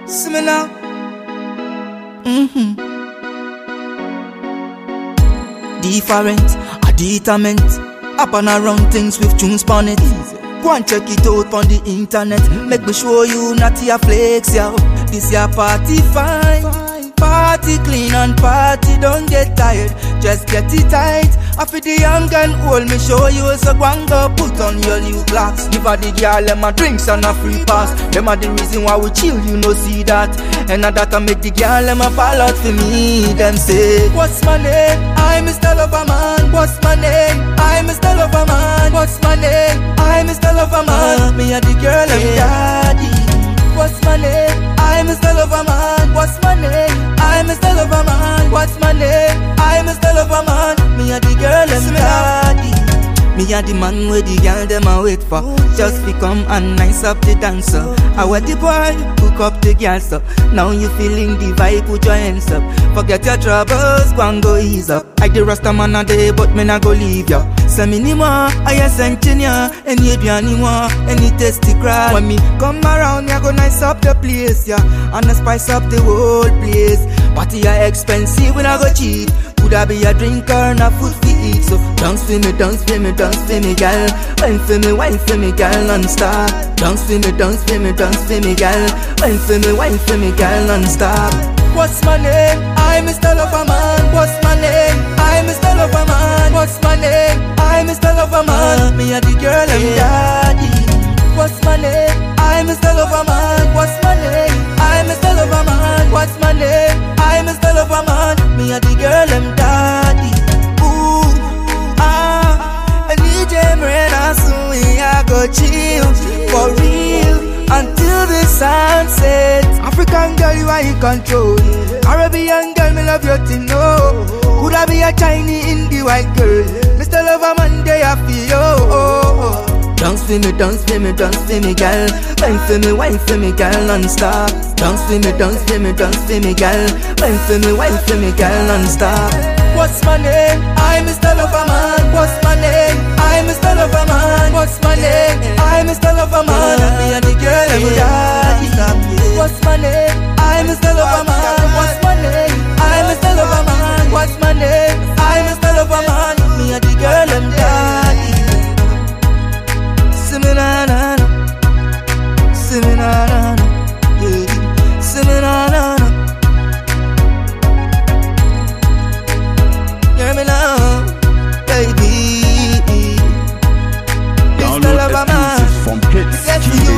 See me now. Different, a determined. Up and around things with tunes on it. Go and check it out on the internet. Make me show you not your flex, yo. This your party fine. Party clean and party don't get tired. Just get it tight. After the young and old, me show you so go and go put on your new clocks. Give her the girl them a drinks and a free pass. Them are the reason why we chill, you know see that. And that I make the girl them a fall out for me. Them say, what's my name? I'm Mr. Loverman. What's my name? I'm Mr. Loverman. What's my name? I'm Mr. Loverman. Me and the girl and daddy. What's my name? I'm Mr. Loverman. What's my name? I'm Mr. Loverman. What's my name? I'm Mr. Loverman. Me and the girl and daddy. Me and the man where the girl them a wait for. Just become and nice up the dancer. I want the boy hook up the girl so. Now you feeling the vibe, put your hands up. Forget your troubles, go and go ease up. I the rasta man a day, but me not go leave ya. Say me ni more, I a sentinia. Any be anymore, any tasty cry. When me come around, me go nice up the place, yeah. And spice up the whole place. Party are expensive, we not go cheap. Could I be a drinker and a food to eat? So dance for me, dance for me, dance for me, girl. Wine for me, girl, non-stop. Dance for me, dance for me, dance for me, girl. Wine for me, girl, non-stop. What's my name? I'm Mr. Loverman. What's my name? I'm Mr. Loverman. What's my name? I'm Mr. Loverman. Me and the girl and daddy. What's my name? I'm Mr. Loverman. What's my name? I'm Mr. Loverman. What's my name? I'm Mr. Loverman. Me and the girl and daddy. Ooh, I need them rain soon we a go chill for real until the sun sets. African girl you are in control. Arabian girl me love your thing no. Could I be a Chinese indie white girl? Mr. Loverman they a feel. Dance for me, dance for me, dance for me, girl. Wine for me, girl, non-stop. Dance for me, dance for me, dance for me, girl. Wine for me, girl, non-stop. What's my name? I'm Mr. Loverman. What's my name? I'm Mr. Loverman. What's my name? I'm Mr. Loverman. Me and the girl and daddy. What's my name? I'm Mr. Loverman. What's my name? I'm Mr. Loverman. What's my name? I'm Mr. Loverman. Me and the girl and daddy. See me na na na, see me na na na, yeah. See me na na na. Hear me now, baby. Download exclusive from Hits.